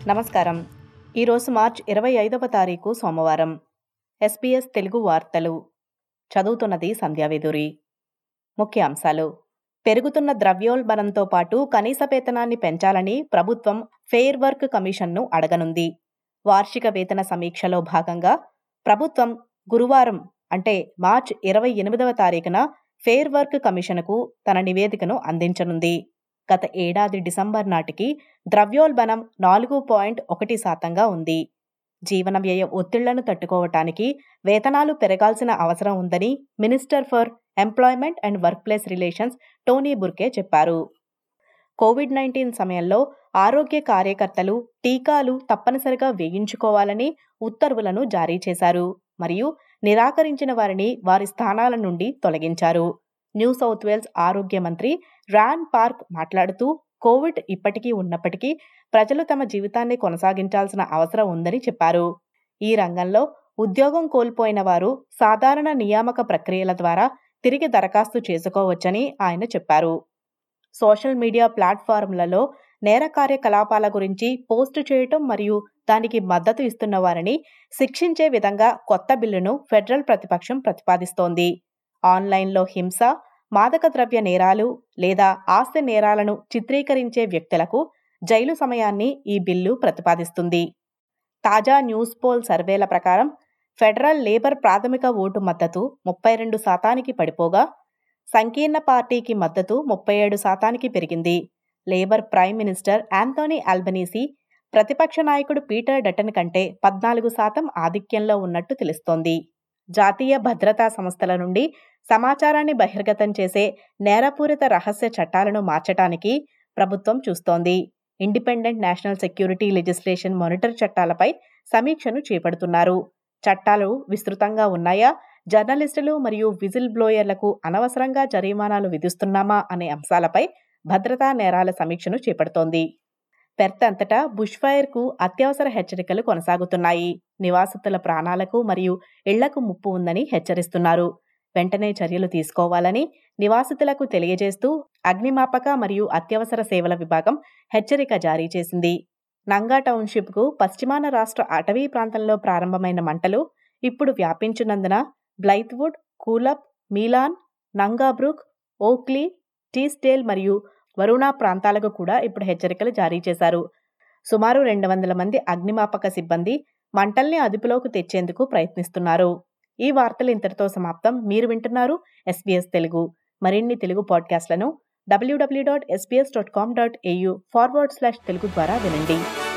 నమస్కారం. ఈరోజు మార్చి 25వ తారీఖు సోమవారం. SBS తెలుగు వార్తలు చదువుతున్నది సంధ్యావేదూరి. ముఖ్యాంశాలు: పెరుగుతున్న ద్రవ్యోల్బణంతో పాటు కనీస వేతనాన్ని పెంచాలని ప్రభుత్వం ఫెయిర్ వర్క్ కమిషన్ను అడగనుంది. వార్షిక వేతన సమీక్షలో భాగంగా ప్రభుత్వం గురువారం అంటే మార్చి 28వ తారీఖున ఫెయిర్ వర్క్ కమిషన్కు తన నివేదికను అందించనుంది. గత ఏడాది డిసెంబర్ నాటికి ద్రవ్యోల్బణం 4.1% ఉంది. జీవన వ్యయ ఒత్తిళ్లను తట్టుకోవటానికి వేతనాలు పెరగాల్సిన అవసరం ఉందని minister for employment and workplace relations Tony Burke చెప్పారు. కోవిడ్-19 సమయంలో ఆరోగ్య కార్యకర్తలు టీకాలు తప్పనిసరిగా వేయించుకోవాలని ఉత్తర్వులను జారీ చేశారు మరియు నిరాకరించిన వారిని వారి స్థానాల నుండి తొలగించారు. న్యూ సౌత్ వేల్స్ ఆరోగ్య మంత్రి రాన్ పార్క్ మాట్లాడుతూ, కోవిడ్ ఇప్పటికీ ఉన్నప్పటికీ ప్రజలు తమ జీవితాన్ని కొనసాగించాల్సిన అవసరం ఉందని చెప్పారు. ఈ రంగంలో ఉద్యోగం కోల్పోయిన వారు సాధారణ నియామక ప్రక్రియల ద్వారా తిరిగి దరఖాస్తు చేసుకోవచ్చని ఆయన చెప్పారు. సోషల్ మీడియా ప్లాట్ఫారంలలో నేర కార్యకలాపాల గురించి పోస్టు చేయటం మరియు దానికి మద్దతు ఇస్తున్న వారిని శిక్షించే విధంగా కొత్త బిల్లును ఫెడరల్ ప్రతిపక్షం ప్రతిపాదిస్తోంది. ఆన్లైన్లో హింస, మాదక ద్రవ్య నేరాలు లేదా ఆస్తి నేరాలను చిత్రీకరించే వ్యక్తులకు జైలు సమయాన్ని ఈ బిల్లు ప్రతిపాదిస్తుంది. తాజా న్యూస్ పోల్ సర్వేల ప్రకారం ఫెడరల్ లేబర్ ప్రాథమిక ఓటు మద్దతు 32% పడిపోగా, సంకీర్ణ పార్టీకి మద్దతు 37% పెరిగింది. Labour prime minister Anthony Albanese ప్రతిపక్ష నాయకుడు పీటర్ డటన్ కంటే 14% ఆధిక్యంలో ఉన్నట్టు తెలుస్తోంది. జాతీయ భద్రతా సంస్థల నుండి సమాచారాన్ని బహిర్గతం చేసే నేరపూరిత రహస్య చట్టాలను మార్చడానికి ప్రభుత్వం చూస్తోంది. Independent national security legislation monitor చట్టాలపై సమీక్షను చేపడుతున్నారు. చట్టాలు విస్తృతంగా ఉన్నాయా, జర్నలిస్టులు మరియు విజిల్ బ్లోయర్లకు అనవసరంగా జరిమానాలు విధిస్తున్నామా అనే అంశాలపై భద్రతా నేరాల సమీక్షను చేపడుతోంది. పెర్త్ అంతటా బుష్ ఫైర్కు అత్యవసర హెచ్చరికలు కొనసాగుతున్నాయి. నివాసితుల ప్రాణాలకు మరియు ఇళ్లకు ముప్పు ఉందని హెచ్చరిస్తున్నారు. వెంటనే చర్యలు తీసుకోవాలని నివాసితులకు తెలియజేస్తూ అగ్నిమాపక మరియు అత్యవసర సేవల విభాగం హెచ్చరిక జారీ చేసింది. నంగా టౌన్షిప్కు పశ్చిమాన రాష్ట్ర అటవీ ప్రాంతంలో ప్రారంభమైన మంటలు ఇప్పుడు వ్యాపించినందున బ్లైత్వుడ్, కూలప్, మీలాన్, నంగాబ్రూక్, ఓక్లీ, టీస్డేల్ మరియు వరుణా ప్రాంతాలకు కూడా ఇప్పుడు హెచ్చరికలు జారీ చేశారు. సుమారు 200 మంది అగ్నిమాపక సిబ్బంది మంటల్ని అదుపులోకి తెచ్చేందుకు ప్రయత్నిస్తున్నారు. ఈ వార్తలు ఇంతటితో సమాప్తం. మీరు వింటున్నారు SBS తెలుగు. మరిన్ని తెలుగు పాడ్కాస్ట్లను www.sbs.com.au/telugu ద్వారా వినండి.